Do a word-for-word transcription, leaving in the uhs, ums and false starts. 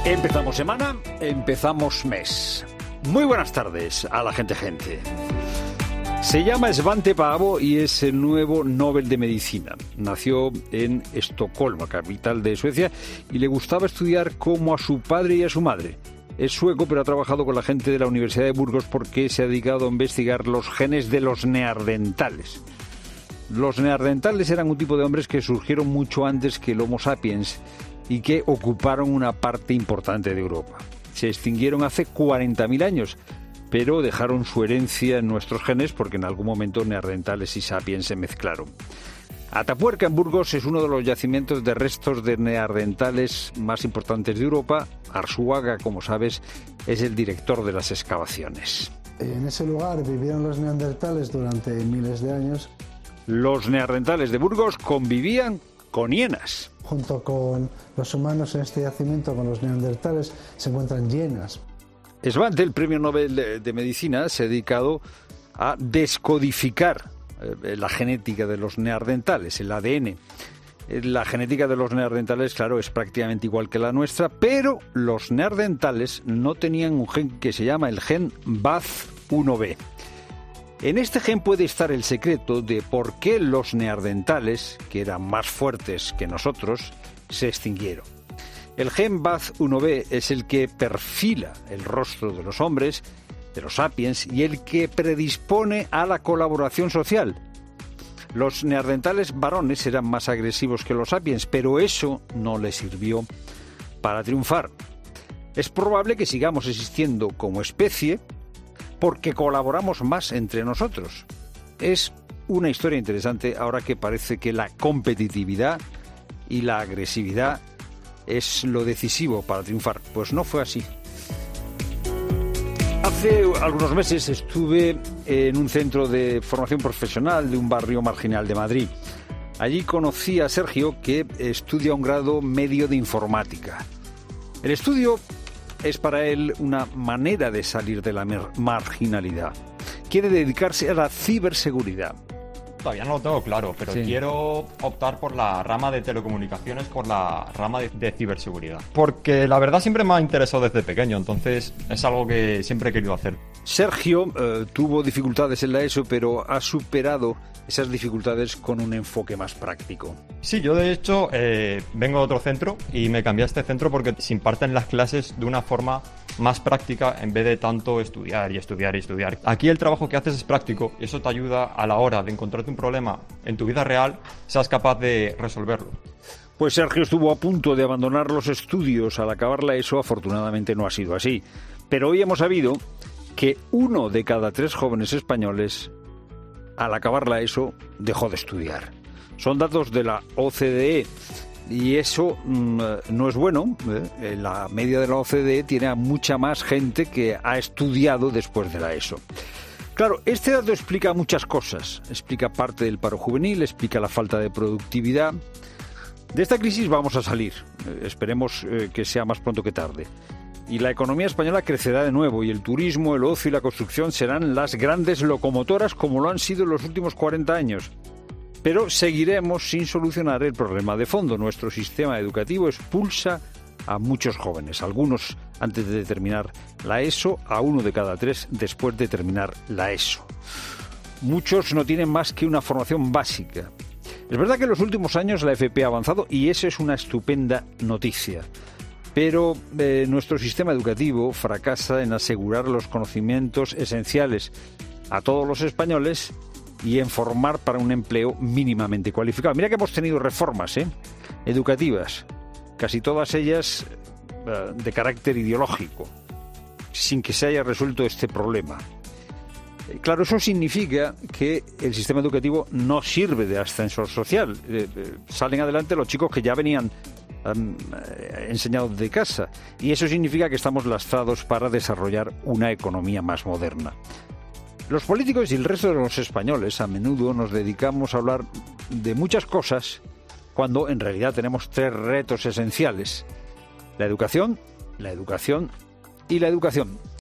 Empezamos semana, empezamos mes. Muy buenas tardes a la gente gente. Se llama Svante Paavo y es el nuevo Nobel de Medicina. Nació en Estocolmo, capital de Suecia, y le gustaba estudiar como a su padre y a su madre. Es sueco, pero ha trabajado con la gente de la Universidad de Burgos porque se ha dedicado a investigar los genes de los neandertales. Los neandertales eran un tipo de hombres que surgieron mucho antes que el Homo sapiens y que ocuparon una parte importante de Europa. Se extinguieron hace cuarenta mil años, pero dejaron su herencia en nuestros genes porque en algún momento neandertales y sapiens se mezclaron. Atapuerca, en Burgos, es uno de los yacimientos de restos de neandertales más importantes de Europa. Arzuaga, como sabes, es el director de las excavaciones. En ese lugar vivieron los neandertales durante miles de años. Los neandertales de Burgos convivían con hienas. Junto con los humanos en este yacimiento, con los neandertales, se encuentran hienas. Svante, el premio Nobel de, de Medicina, se ha dedicado a descodificar eh, la genética de los neandertales, el A D N. La genética de los neandertales, claro, es prácticamente igual que la nuestra, pero los neandertales no tenían un gen que se llama el gen B A Z uno B. En este gen puede estar el secreto de por qué los neandertales, que eran más fuertes que nosotros, se extinguieron. El gen B A Z uno B es el que perfila el rostro de los hombres, de los sapiens, y el que predispone a la colaboración social. Los neandertales varones eran más agresivos que los sapiens, pero eso no les sirvió para triunfar. Es probable que sigamos existiendo como especie porque colaboramos más entre nosotros. Es una historia interesante ahora que parece que la competitividad y la agresividad es lo decisivo para triunfar. Pues no fue así. Hace algunos meses estuve en un centro de formación profesional de un barrio marginal de Madrid. Allí conocí a Sergio, que estudia un grado medio de informática. El estudio es para él una manera de salir de la marginalidad. Quiere dedicarse a la ciberseguridad. Todavía no lo tengo claro, pero sí. Quiero optar por la rama de telecomunicaciones, por la rama de, de ciberseguridad. Porque la verdad siempre me ha interesado desde pequeño, entonces es algo que siempre he querido hacer. Sergio eh, tuvo dificultades en la ESO, pero ha superado esas dificultades con un enfoque más práctico. Sí, yo de hecho eh, vengo de otro centro y me cambié a este centro porque se imparten las clases de una forma más práctica en vez de tanto estudiar y estudiar y estudiar. Aquí el trabajo que haces es práctico y eso te ayuda a la hora de encontrarte un problema en tu vida real, seas capaz de resolverlo. Pues Sergio estuvo a punto de abandonar los estudios al acabar la ESO, afortunadamente no ha sido así. Pero hoy hemos sabido que uno de cada tres jóvenes españoles al acabar la ESO dejó de estudiar. Son datos de la O C D E y eso mmm, no es bueno. ¿eh? La media de la O C D E tiene a mucha más gente que ha estudiado después de la ESO. Claro, este dato explica muchas cosas. Explica parte del paro juvenil, explica la falta de productividad. De esta crisis vamos a salir. Eh, esperemos eh, que sea más pronto que tarde. Y la economía española crecerá de nuevo y el turismo, el ocio y la construcción serán las grandes locomotoras como lo han sido en los últimos cuarenta años. Pero seguiremos sin solucionar el problema de fondo. Nuestro sistema educativo expulsa a muchos jóvenes, algunos antes de terminar la ESO, a uno de cada tres después de terminar la ESO. Muchos no tienen más que una formación básica. Es verdad que en los últimos años la F P ha avanzado y eso es una estupenda noticia. Pero eh, nuestro sistema educativo fracasa en asegurar los conocimientos esenciales a todos los españoles y en formar para un empleo mínimamente cualificado. Mira que hemos tenido reformas ¿eh? educativas, casi todas ellas eh, de carácter ideológico, sin que se haya resuelto este problema. Eh, claro, eso significa que el sistema educativo no sirve de ascensor social. Eh, eh, salen adelante los chicos que ya venían enseñados de casa y eso significa que estamos lastrados para desarrollar una economía más moderna. Los políticos y el resto de los españoles a menudo nos dedicamos a hablar de muchas cosas cuando en realidad tenemos tres retos esenciales: la educación, la educación y la educación.